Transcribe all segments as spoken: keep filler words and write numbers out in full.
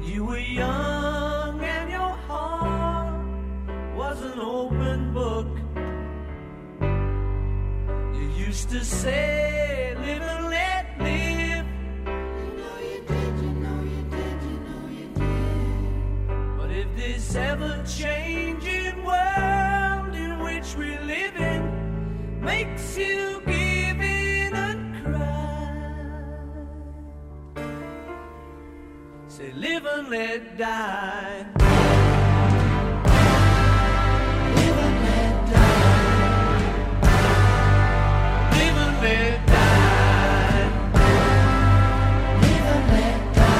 When you were young and your heart was an open book, you used to say, live and let live. You know you did, you know you did, you know you did. But if this ever-changing world in which we live in makes you give in and cry, say live and let die. Live and let die. Live and let die. Live and let die.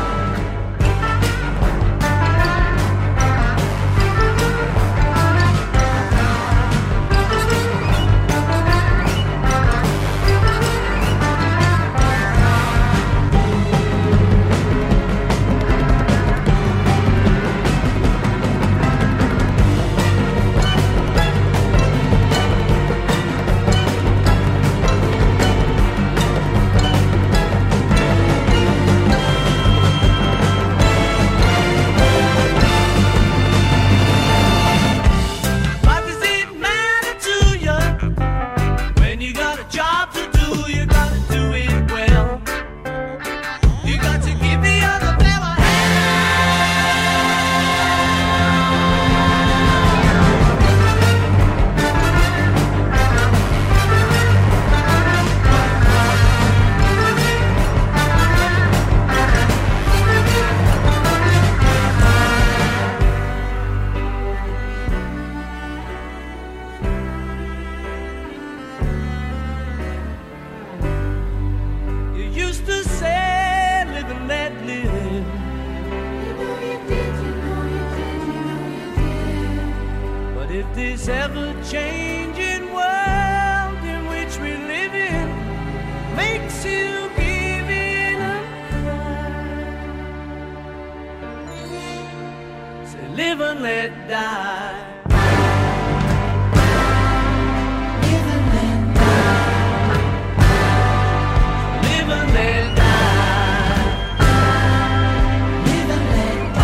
What does it matter to you when you got a job to do? You gotta do it well. You got to give the other fella You used to say, live and let live. You know you did, you know you did, you know you did. But if this ever-changing world in which we live in makes you give in and cry, say live and let die. Live and let die. Live and let die. Live and let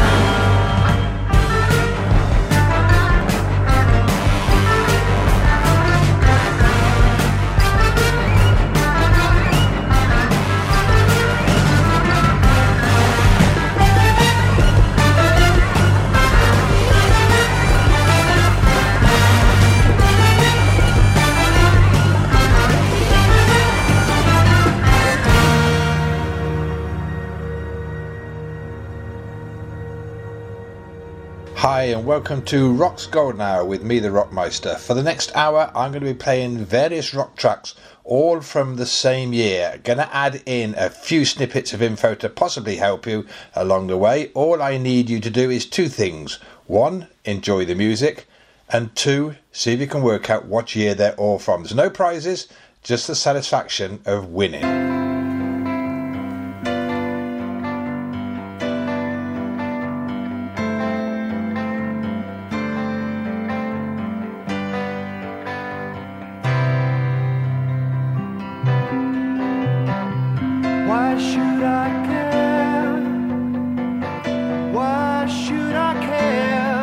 Hi and welcome to Rock's Golden Hour with me, the Rockmeister. For the next hour I'm going to be playing various rock tracks all from the same year. Going to add in a few snippets of info to possibly help you along the way. All I need you to do is two things. One, enjoy the music, and two, see if you can work out what year they're all from. There's no prizes, just the satisfaction of winning. Why should I care? Why should I care?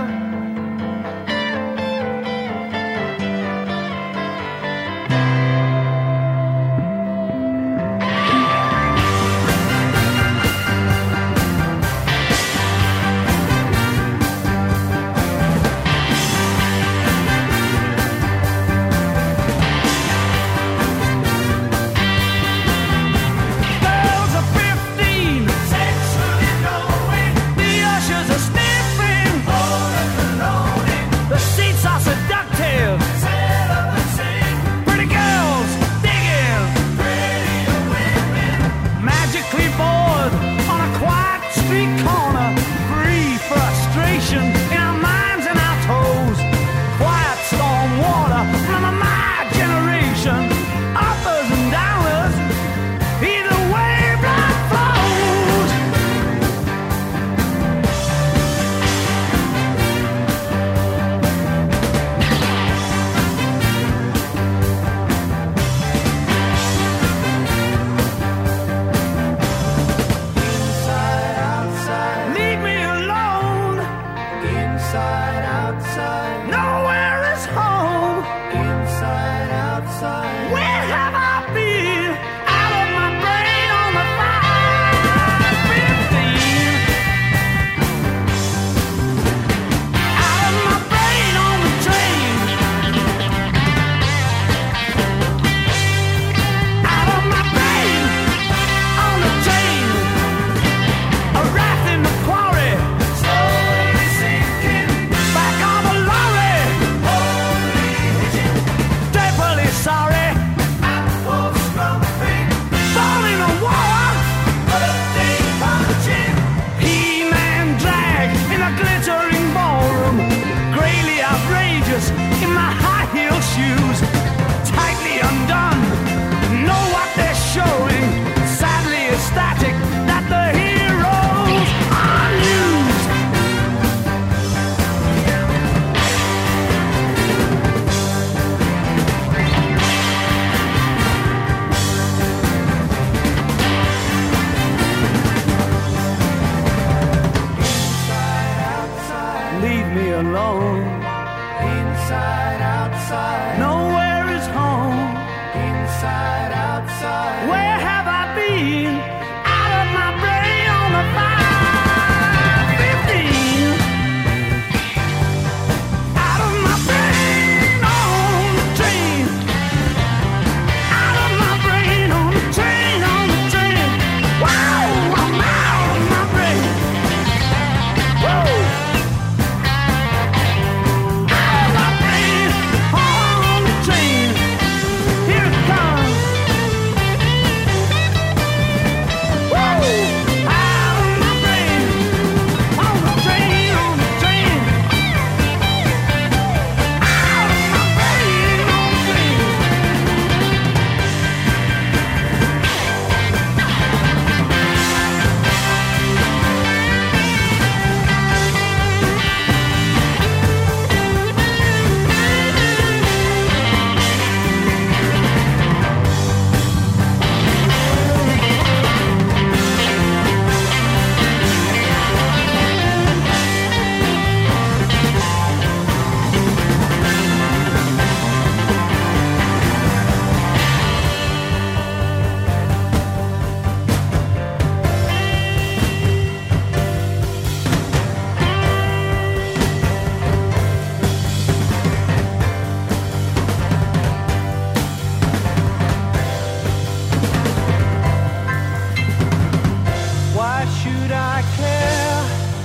should I care?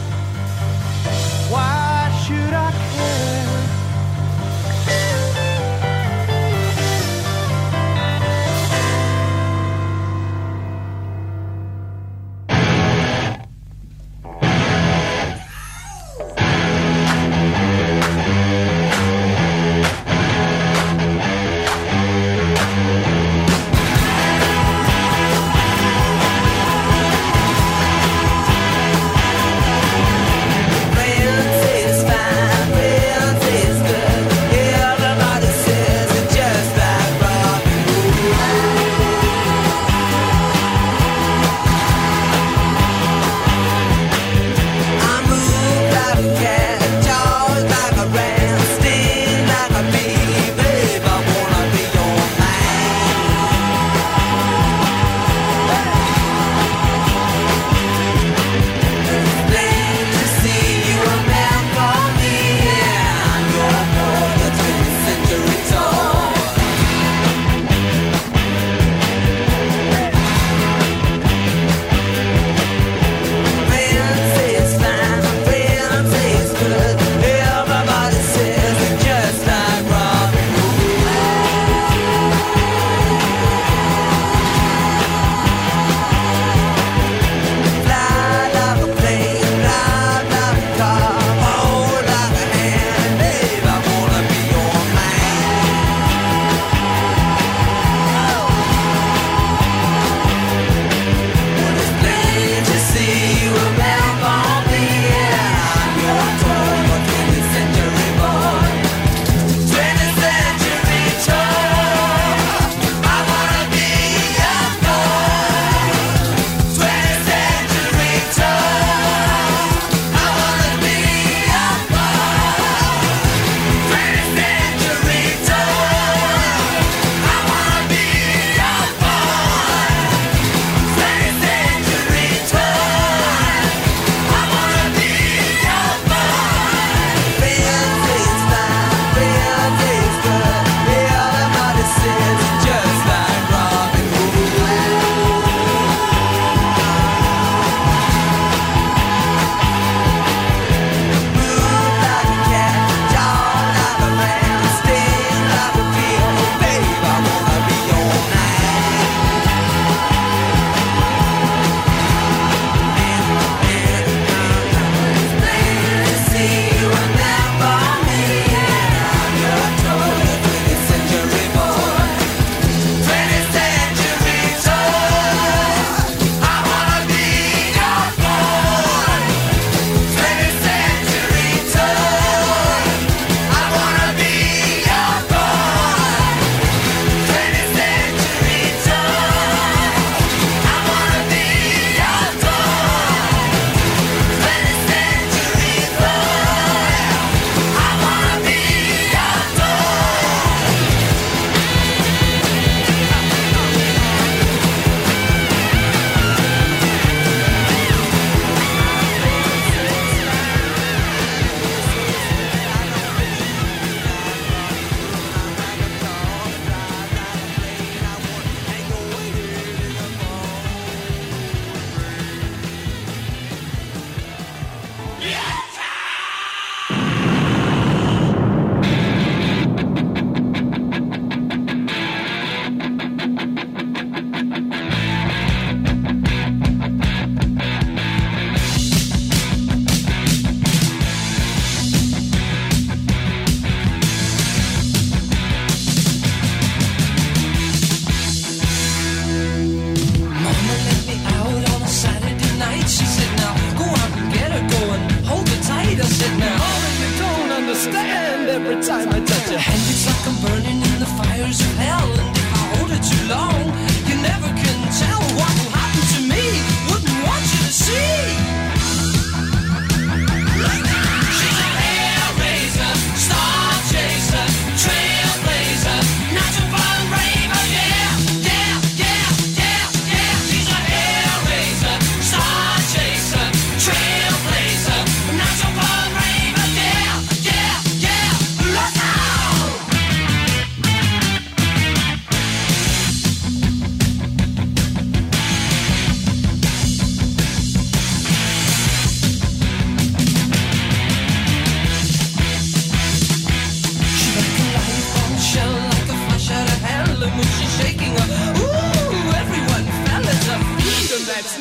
Why should I care?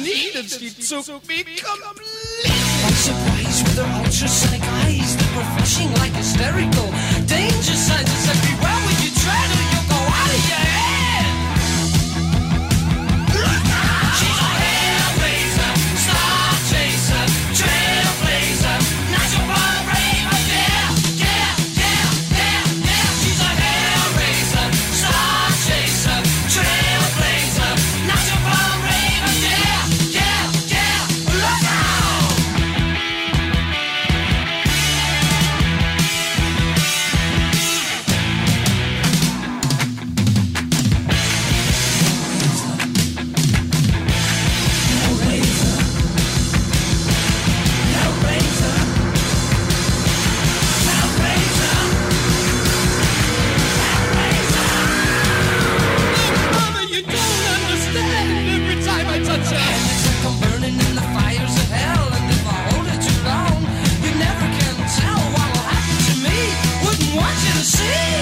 needed, she took me completely by surprise with her ultrasonic eyes that were flashing like hysterical danger signs. It's everywhere when you try to, you'll go out of your head. She's a hellraiser, star chaser, trailblazer, natural born raver, yeah, yeah, yeah, yeah, yeah. She's a hellraiser, star chaser, trailblazer, natural born raver, yeah, yeah, yeah. Look out! Mother, you don't understand. Every time I touch her, it's like I'm burning in the fires of hell. And if I hold it too long, you never can tell what will happen to me. Wouldn't want you to see.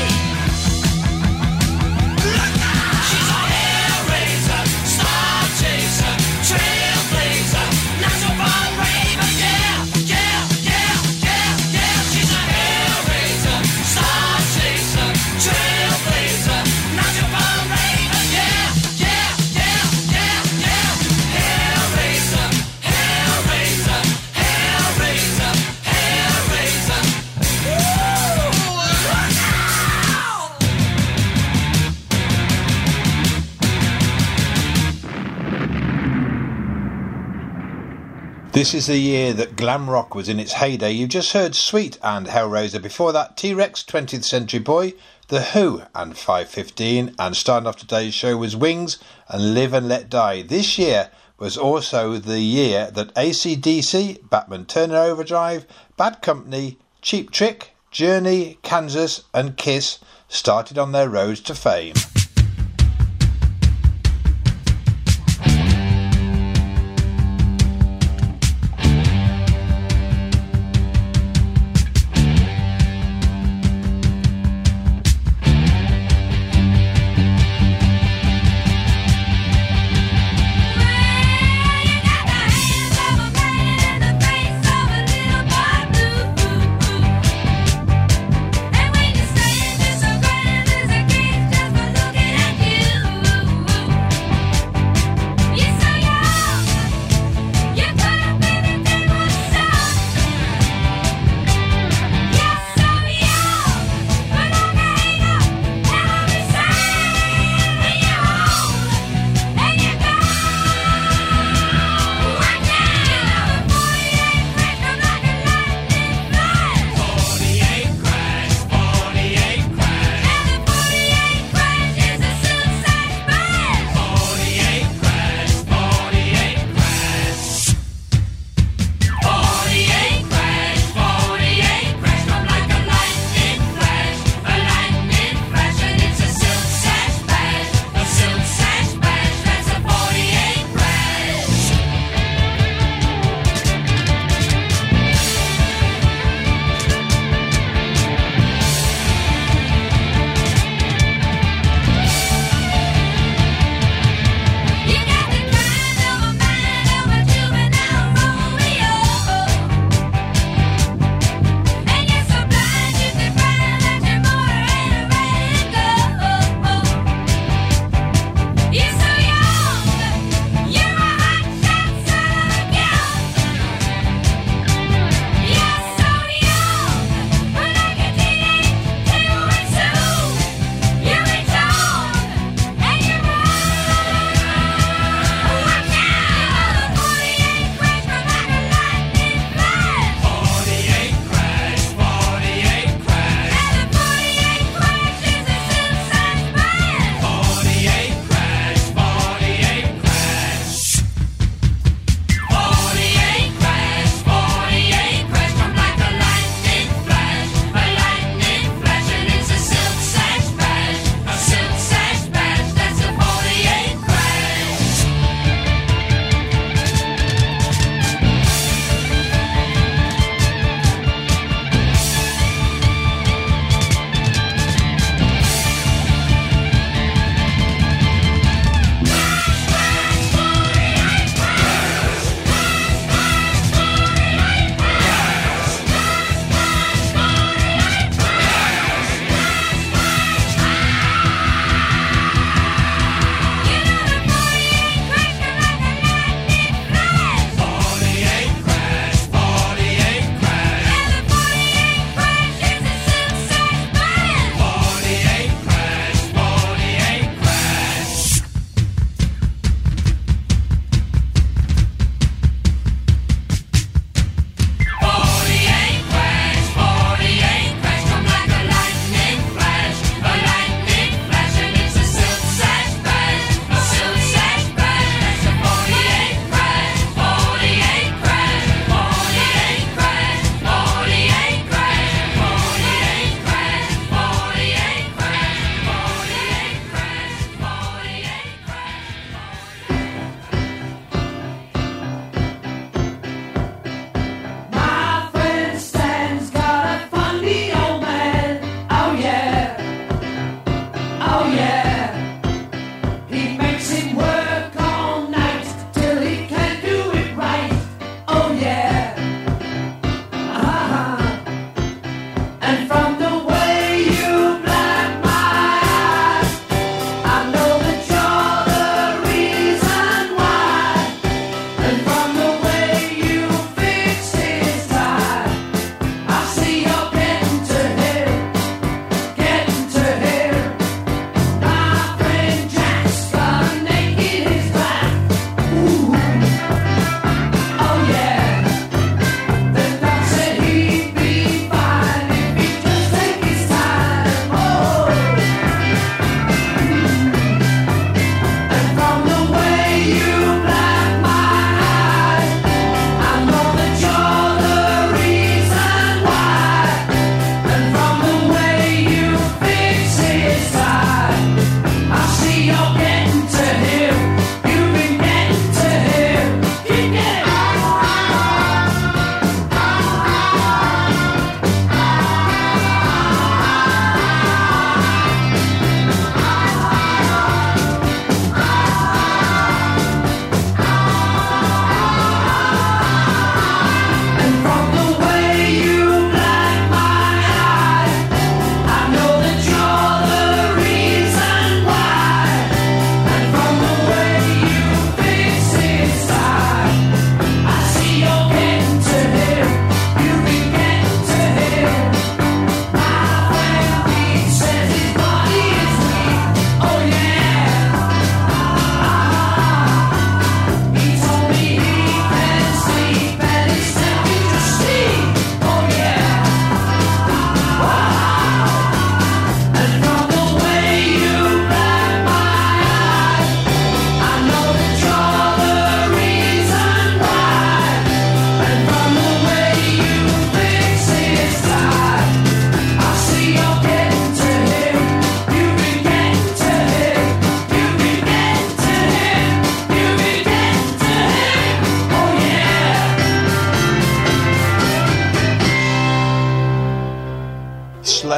She's a hellraiser, star chaser, trailblazer, natural born raver, yeah, yeah, yeah, yeah, yeah. She's a hellraiser, star chaser, trailblazer, natural born raver, yeah, yeah, yeah, yeah, yeah. Hellraiser, hellraiser, hellraiser, hellraiser. Ooh, look out! This is the year that glam rock was in its heyday. You've just heard Sweet and Hellraiser. Before that, T-Rex, twentieth Century Boy, The Who and five fifteen. And starting off today's show was Wings and Live and Let Die. This year was also the year that A C D C, Batman Turner Overdrive, Bad Company, Cheap Trick, Journey, Kansas and Kiss started on their roads to fame. And when you say it, just so grand as a case, just for looking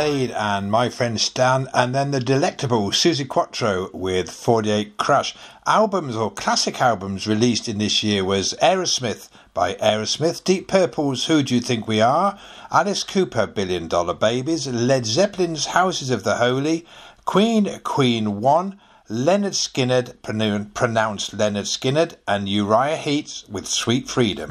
Slade and My Friend Stan, and then the delectable Suzi Quatro with forty-eight Crush. Albums or classic albums released in this year was Aerosmith by Aerosmith, Deep Purple's Who Do You Think We Are, Alice Cooper, Billion Dollar Babies, Led Zeppelin's Houses of the Holy, Queen, Queen One, Leonard Skinner, pronounced Leonard Skinner, and Uriah Heep with Sweet Freedom.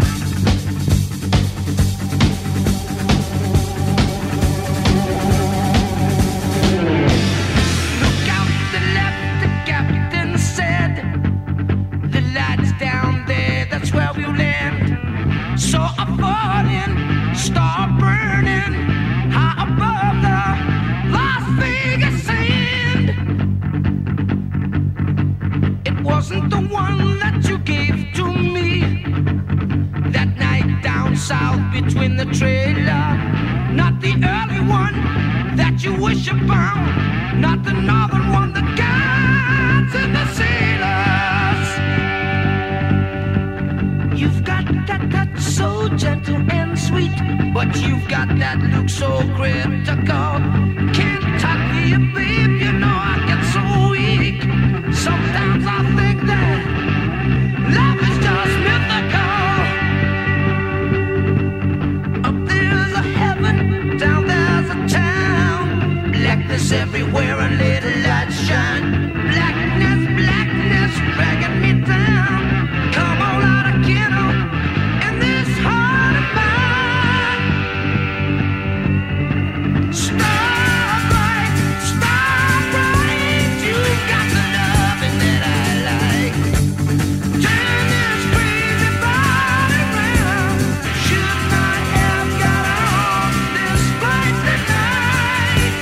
Start burning high above the Las Vegas sand. It wasn't the one that you gave to me that night down south between the trailer. Not the early one that you wish upon. Not the northern one, the guides and the sailors. You've got that touch so gentle and sweet, but you've got that look so critical. Can't talk to you, babe, you know I get so weak. Sometimes I think that life is just mythical. Up there's a heaven, down there's a town. Blackness everywhere, a little light shine. Blackness, blackness, dragging me down. Come on out of kennel in this heart of mine. Starbright, starbright, you've got the loving that I like. Turn this crazy body round. Should not have got on this flight tonight.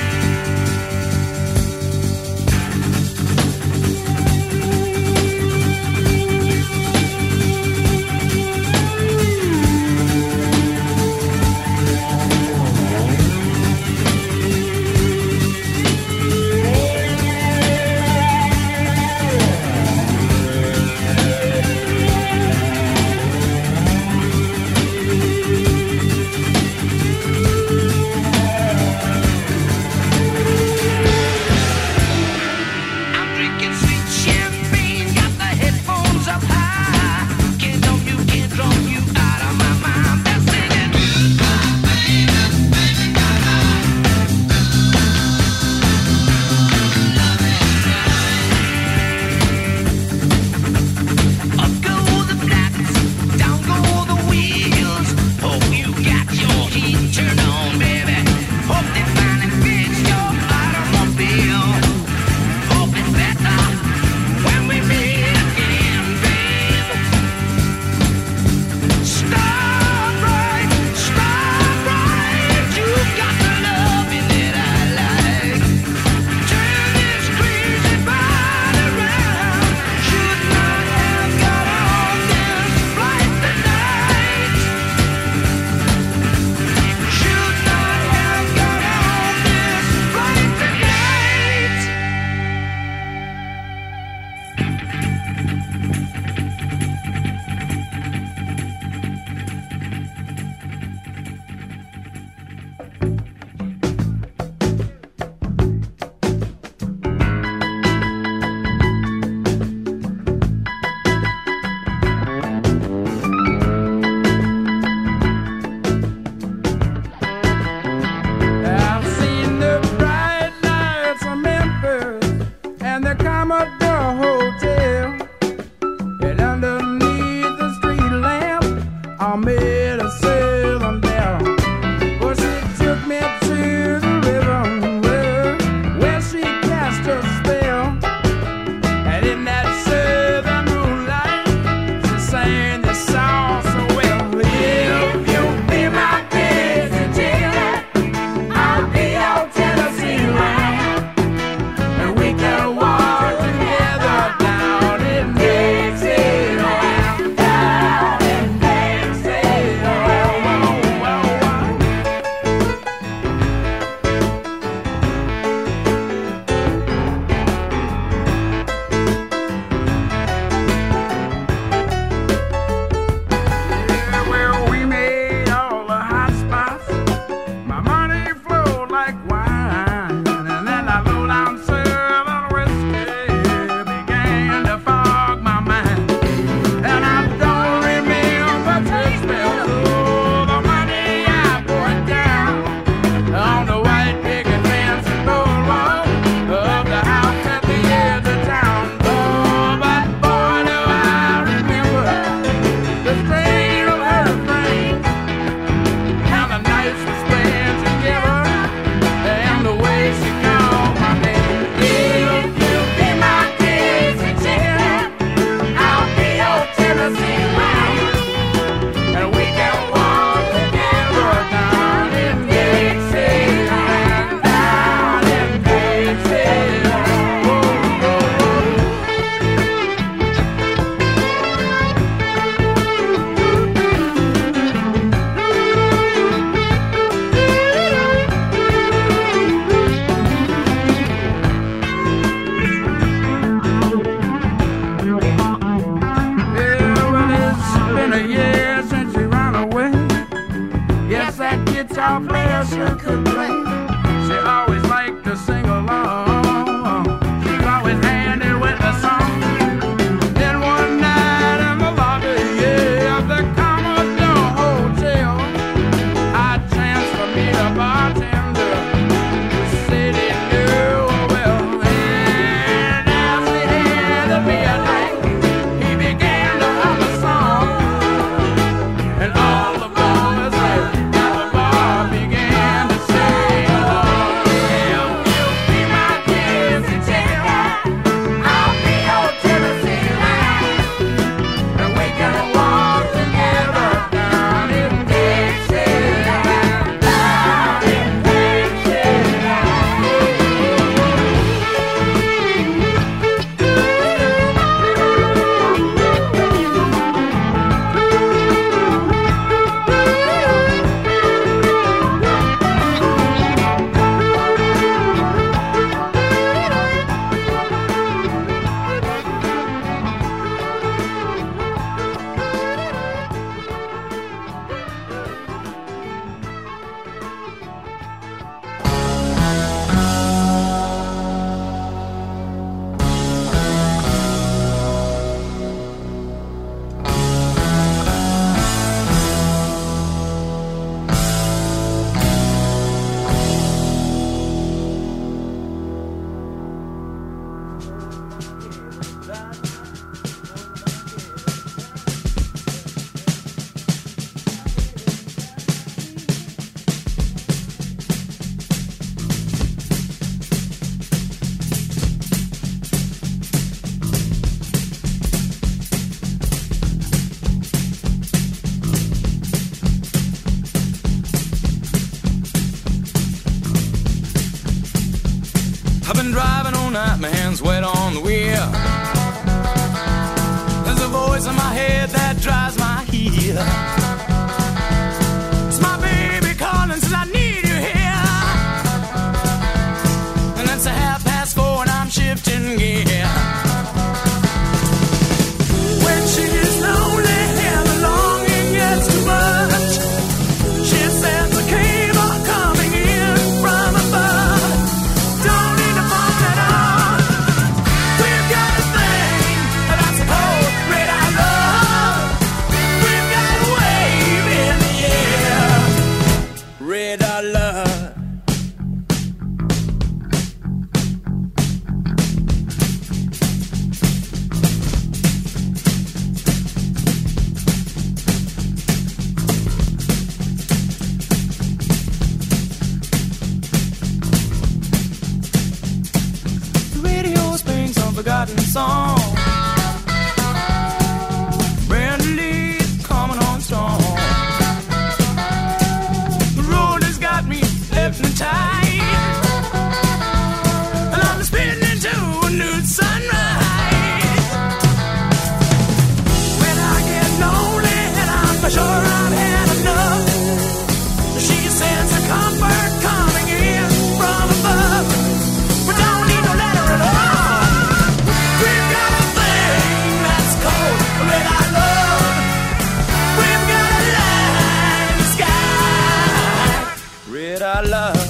I'm drinking sweet champagne, got the headphones up high. Can't dump you, can't drop you out of my mind. They're singing. Up go the flaps, down go the wheels. Hope you got your heat turned on, baby. Hope they finally fix your automobile. Hope it's better when we meet again, babe. Starbright, starbright, you've got the loving that I like. Turn this crazy body round. Should not have got on this flight tonight. Should not have got on this flight tonight. I've seen the bright lights of Memphis and the Commodore Hotel, and underneath the street lamp I made a southern belle. Well, she took me to the river where, where she cast her spell, and in that southern moonlight she sang this song so well. If you be my crazy I'll be your Tennessee line, and we can walk together down in Dixieland, down in Dixieland. guitar player sure could play. She always liked to sing along. She's always handy with the song. Then one night in the lobby, yeah, of the Commodore Hotel, I chanced to meet a bartender who said he knew well. And as we had to be a night, he began to hum a song, and all the boys at the bar began to sing along. Yeah, you be my Tennessee chicken, I'll be your Tennessee line, and we can walk together down in Dixieland, down in I've been driving all night, my hands wet on the wheel. There's a voice in my head that drives my heel. It's my baby calling, says I need you here. And it's a half past four and I'm shifting gear. When she's lonely and the longing gets too much, she sends a cable coming in from above. Don't need to pump it on. We've got a thing that's cold, red I love. We've got a wave in the air, red I love. The radio's playing some forgotten song. Brand new leaf coming on strong. The road has got me hypnotized, and I'm spinning into a new sunrise. When I get lonely and I'm sure I've had enough, she sends a comfort coming in from above. We don't need no letter at all. We've got a thing that's cold, red I love. We've got a line in the sky, red I love.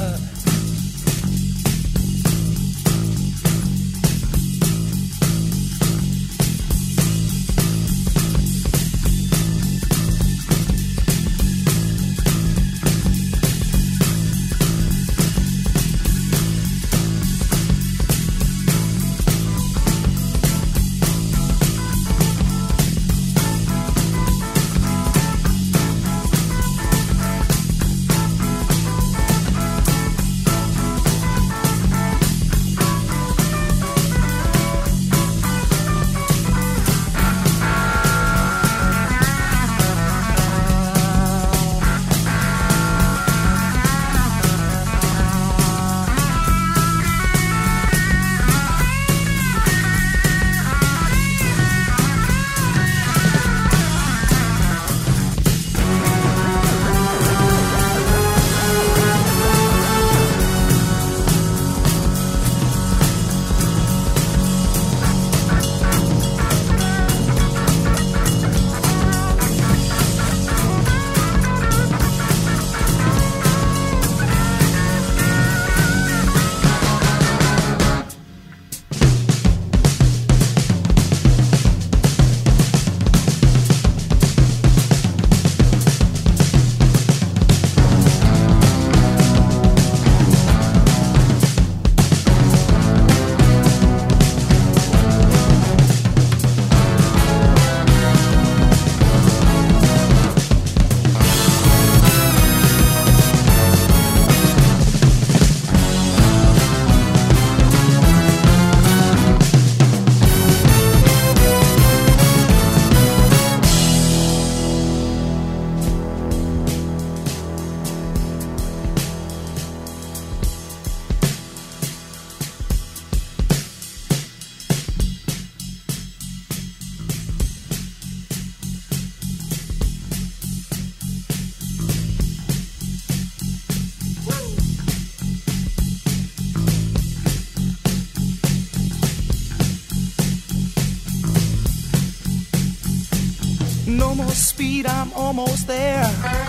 slow-mo speed, I'm almost there.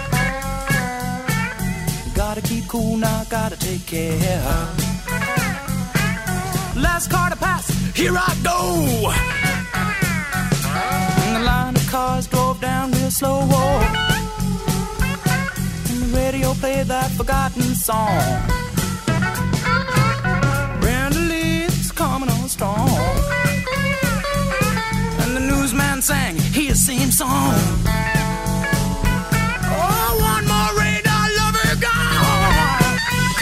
Gotta keep cool now, gotta take care. Last car to pass, here I go. And the line of cars drove down real slow. And the radio played that forgotten song. Brenda Lee's coming on strong. And the newsman sang his same song. Oh, one more radar lover gone.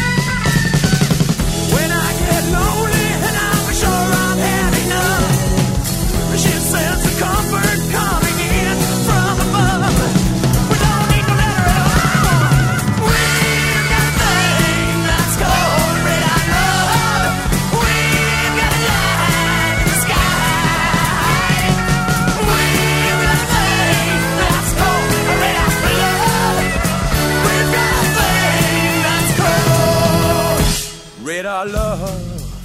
When I get lonely and I'm sure I've had enough, she says the comfort coming in from above. We don't need no letter at all. We've got a thing that's called radar love. We've got a light in the sky. We've got a thing that's called radar love. We've got a thing that's called radar love.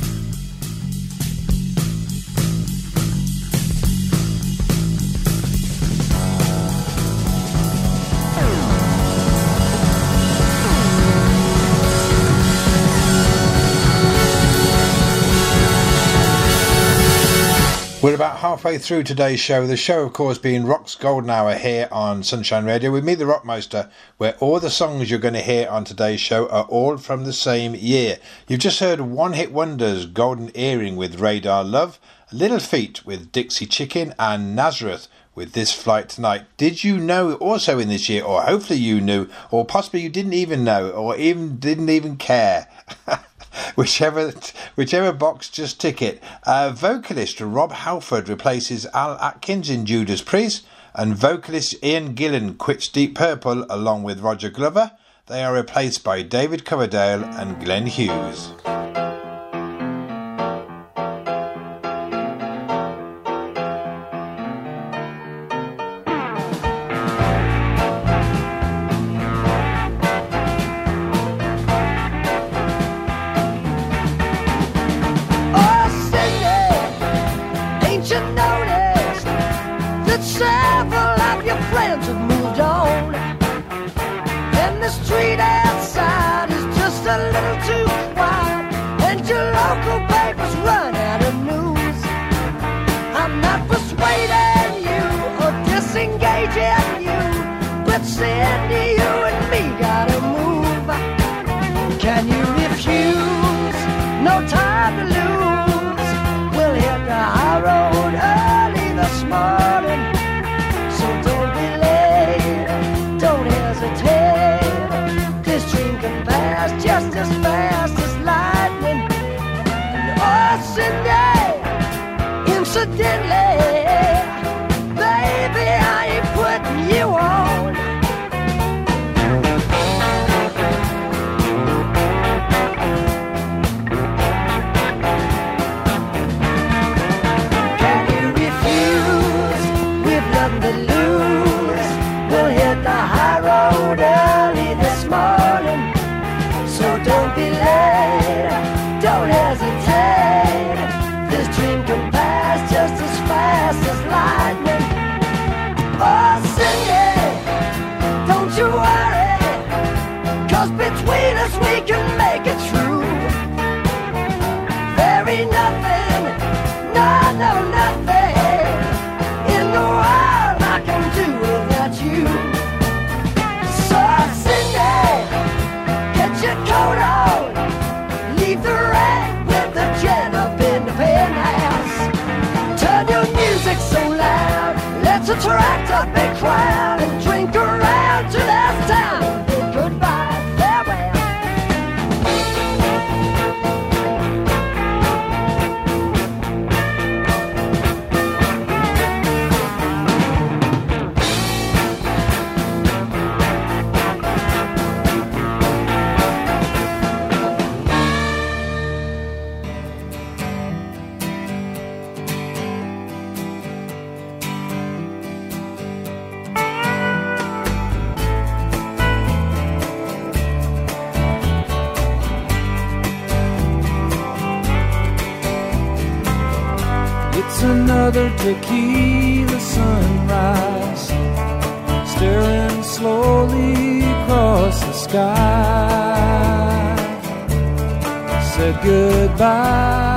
We're about halfway through today's show. The show, of course, being Rock's Golden Hour here on Sunshine Radio with me, the Rockmeister, where all the songs you're going to hear on today's show are all from the same year. You've just heard One Hit Wonders, Golden Earring with Radar Love, Little Feat with Dixie Chicken, and Nazareth with This Flight Tonight. Did you know also in this year, or hopefully you knew, or possibly you didn't even know, or even didn't even care? Whichever whichever box, just tick it. Uh, vocalist Rob Halford replaces Al Atkins in Judas Priest, and vocalist Ian Gillan quits Deep Purple along with Roger Glover. They are replaced by David Coverdale and Glenn Hughes. Attract a big crowd and drink around to this town. Bid goodbye, farewell. Another tequila sunrise. staring slowly across the sky, said goodbye.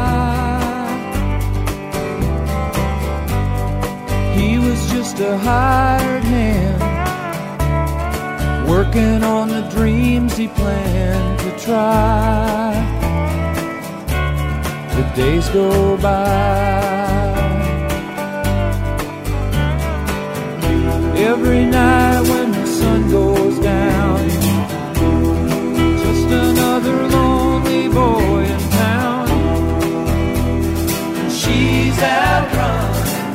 He was just a hired hand, working on the dreams he planned to try. The days go by. Every night when the sun goes down, just another lonely boy in town. And she's out running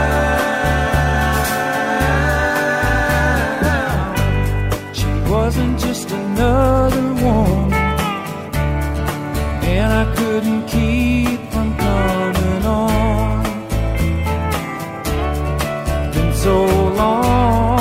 round. She wasn't just another woman, and I couldn't keep from coming on. Been so long.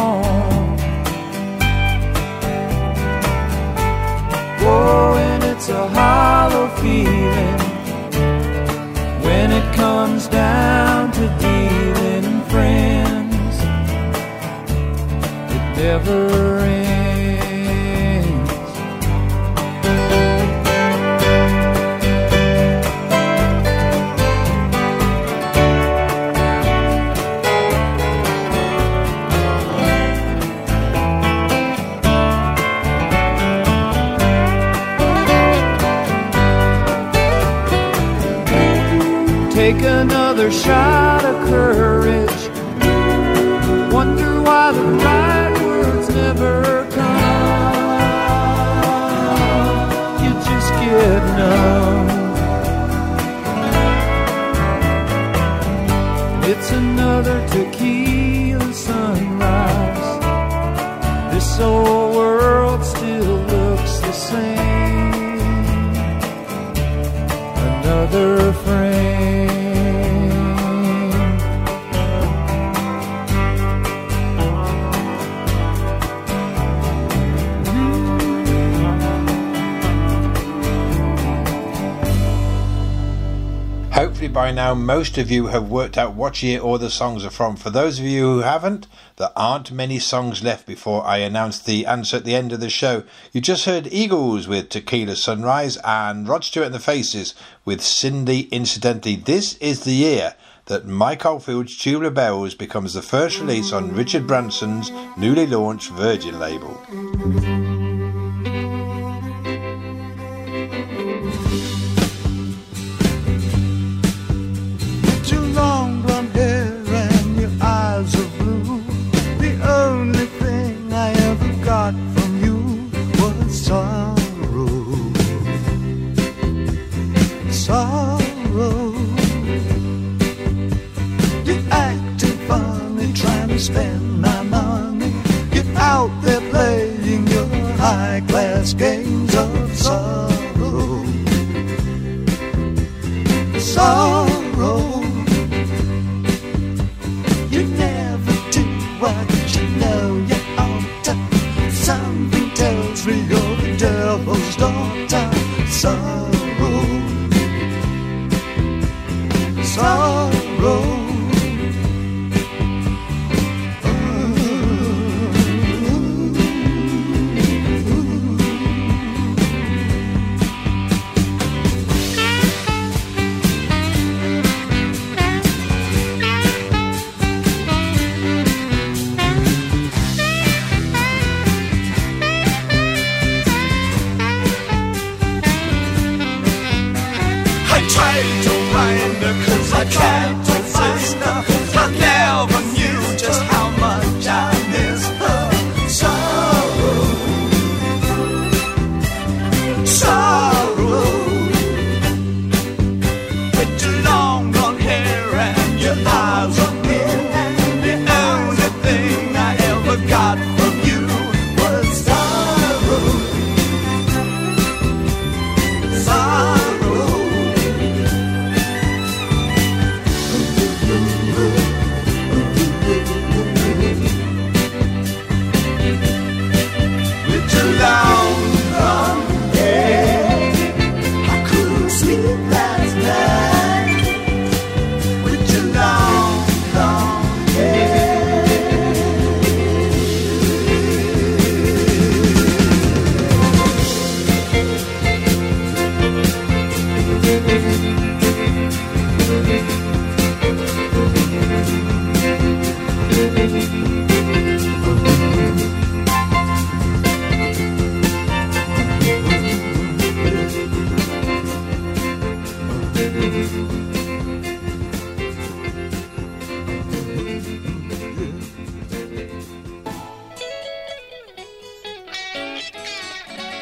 It's a hollow feeling when it comes down to dealing in friends. It never ends. Take another shot of courage. Wonder why the right words never come. You just get numb. It's another tequila sunrise. This old world still looks the same. Another frame. Hopefully by now most of you have worked out what year all the songs are from. For those of you who haven't, there aren't many songs left before I announce the answer at the end of the show. You just heard Eagles with Tequila Sunrise and Rod Stewart and the Faces with Cindy. Incidentally, this is the year that Mike Oldfield's Tubular Bells becomes the first release on Richard Branson's newly launched Virgin label. Long blonde hair and your eyes are blue. The only thing I ever got from you was sorrow. Sorrow. You're acting funny, trying to spend my money. You're out there playing your high-class games of sorrow. Sorrow. You never do what you know you ought to. Something tells me you're the devil's daughter. Sorrow. Sorrow.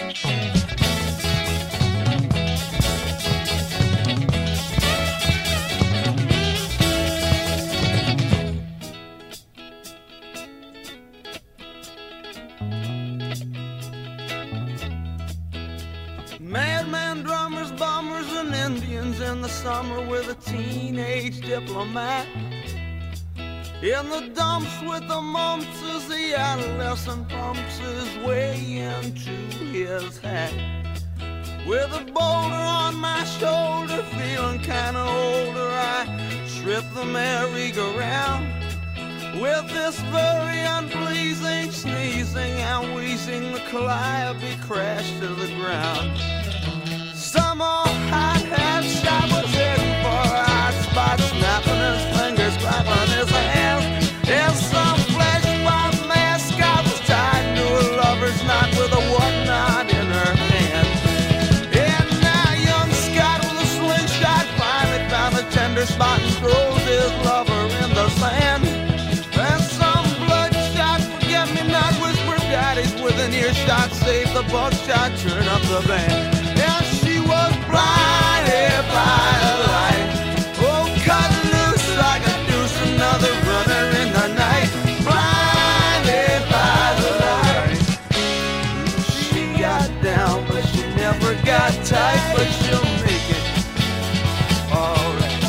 Madman drummers, bombers, and Indians in the summer with a teenage diplomat. In the dumps with the mumps as the adolescent pumps his way into his hat. With a boulder on my shoulder, feeling kinda older, I strip the merry-go-round. With this very unpleasing sneezing and wheezing, the calliope crashed to the ground. Some old hot-hat shot was heading for a hot spot, snapping his fingers, clapping his hands. And some flesh-bound mascot was tied to a lover's knot with a whatnot in her hand. And now young Scott with a slingshot finally found a tender spot and throws his lover in the sand. And some bloodshot forget-me-not whispered daddies with an earshot, save the buckshot, turn up the band. And she was blinded by the light, oh, cut loose like a deuce, another runner in the night. Blinded by the light. She got down, but she never got tight, but she'll make it alright.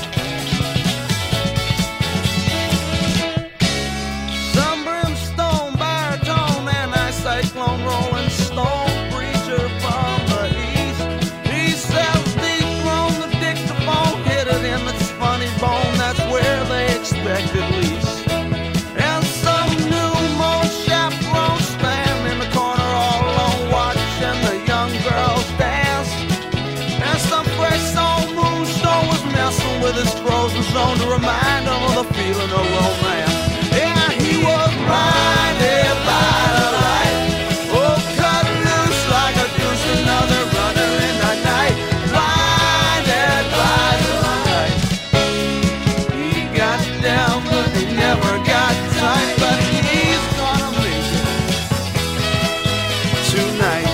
Some brimstone, baritone, anti-cyclone, rolling stone, preacher from the east. He sells deep from the dictaphone, hit it in its funny bone, that's where they expect at least. And some new most chaperone stand in the corner all alone, watching the young girls dance. And some fresh soul moonstone was messing with his frozen zone to remind him of the feeling of romance. Yeah, he was blinded by the light, oh, cut loose like a deuce, another runner in the night. Blinded by the light. He got down, but he never got tight, but he's gonna make it tonight.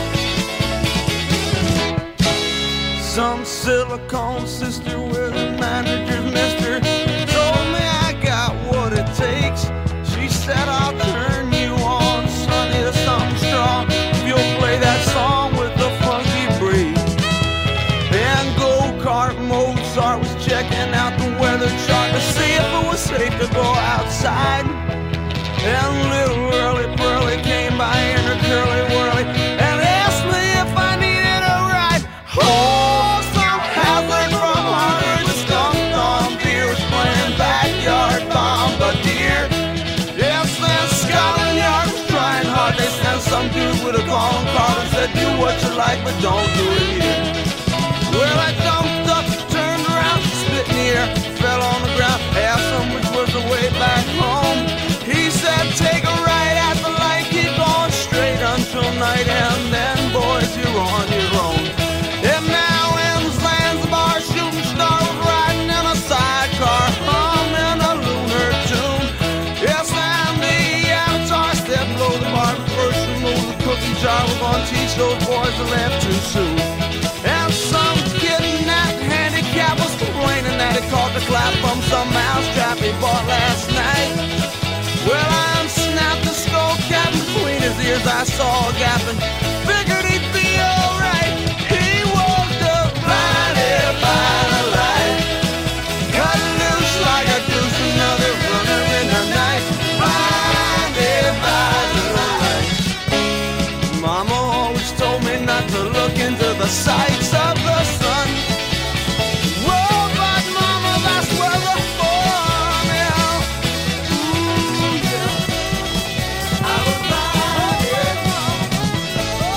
Some silicone sister with a manager's mister told me I got what it takes. She said I'll turn you on, son, here's something strong. You'll play that song with the funky breeze. And go-kart Mozart was checking out the weather chart to see if it was safe to go outside. And little Early Pearly came by in her curly whirly and asked me if I needed a ride. Oh, some hazard from Harvard, the skunk on beer was playing backyard bombardier. Yes, then Scotland Yard was trying hard. They sent some dude with a calling card and said, do what you like, but don't do it here. Well, I jumped up, turned around, spit in the air, fell on the ground, asked him which was the way back home. He said, take a right at the light, keep going straight until night, and then, boys, you're on your own. And now in Zanzibar, shooting star was riding in a sidecar, humming a lunar tune. Yes, and the avatar stepped below the bar, first remove the cookie jar. We're gonna teach those boys to laugh too soon. And some kidnapped handicap was complaining that he caught the clap from some mousetrap he bought last night. Well, I unsnapped the skull cap between his ears, I saw a gap and figured he'd be alright. He walked up blinded by the light, cut loose like a deuce, another runner in the night. Blinded by the light. Mama always told me not to look into the sights of the sun. Whoa, but mama, that's where the fun is. Ooh, yeah. I was blinded.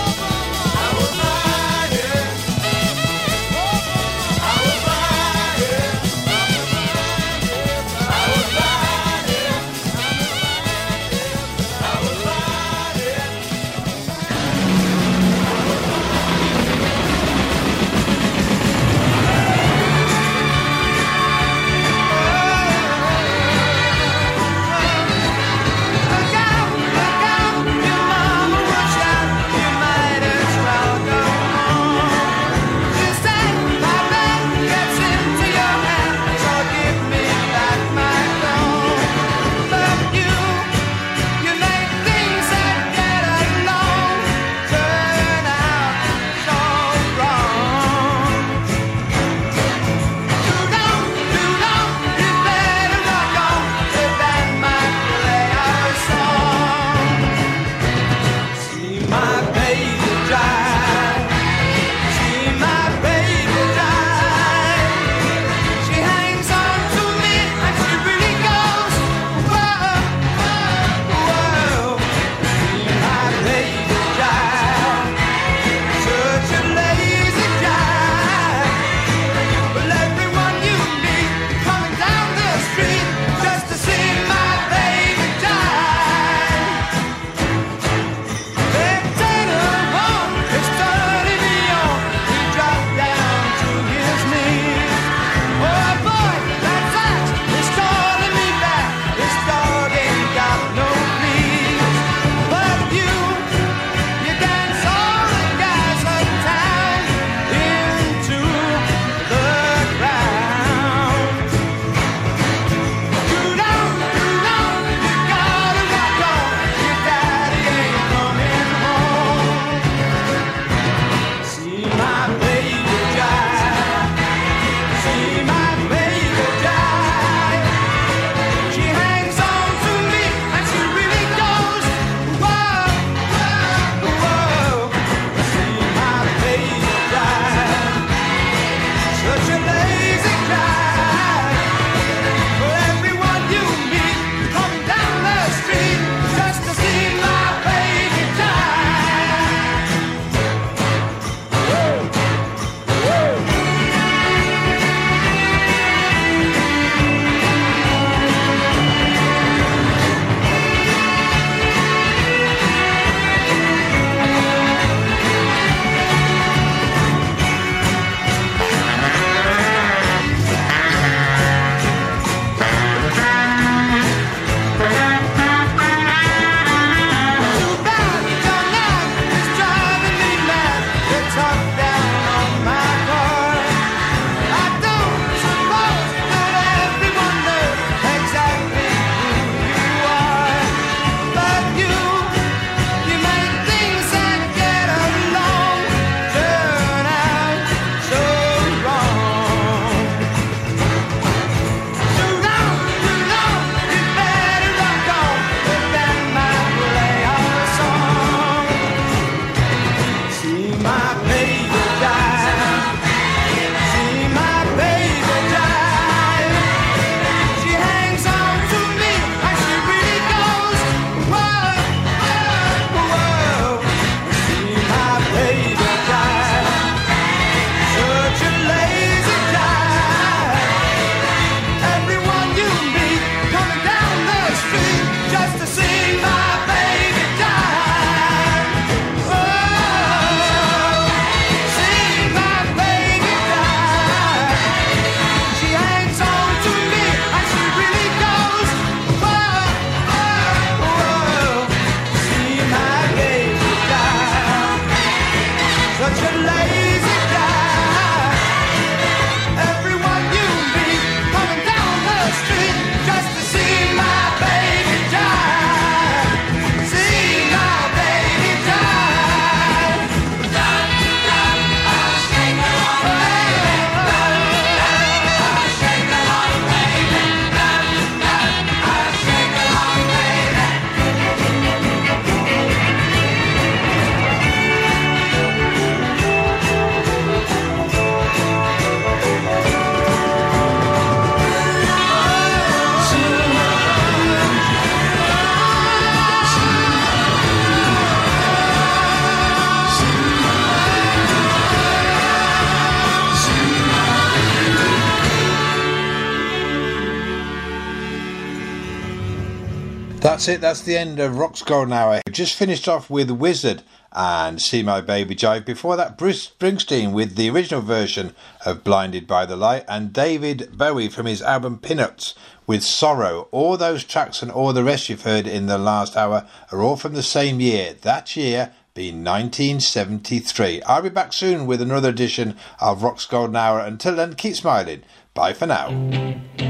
my baby drive. See my baby drive. She hangs on to me and she really goes, whoa, whoa, whoa. See my baby drive. Such a lazy drive. Well, everyone you meet coming down the street just to see my baby drive. They take her home, it's turning me on. He dropped down to his knees. Oh boy, that fact is calling me back. This dog ain't got no fleas. But you, you dance all the guys uptown into the ground. You don't, you don't, you gotta rock on. Your daddy ain't coming home. See my baby drive. See my baby drive. She hangs on to me and she really goes, whoa, whoa, whoa. See my baby drive. Such a lazy drive. For everyone you meet coming down the street just to see my baby drive. Whoa, whoa. Too bad your love is driving me mad. You talk down on my car. I don't suppose that everyone knows exactly who you are. But you, you make things that get along turn out so wrong. Too long, too long, you better rock on. The band might play our song. See my baby drive. See my baby drive. She hangs on to me and she really goes, whoa, whoa, whoa. See my baby drive. Such a lazy drive. Everyone you meet coming down the street just to see my baby drive. Oh, see my baby drive. She hangs on to me and she really goes, whoa, whoa, whoa. See my baby drive. Such a lazy drive. Everyone you meet coming down the street just to see my baby drive. See my baby drive. Shake along, baby. Shake along, baby. Shake along, baby. That's it, that's the end of Rock's Golden Hour. Just finished off with Wizard and See My Baby Jive. Before that, Bruce Springsteen with the original version of Blinded by the Light, and David Bowie from his album Peanuts with Sorrow. All those tracks and all the rest you've heard in the last hour are all from the same year. That year being nineteen seventy-three. I'll be back soon with another edition of Rock's Golden Hour. Until then, keep smiling. Bye for now.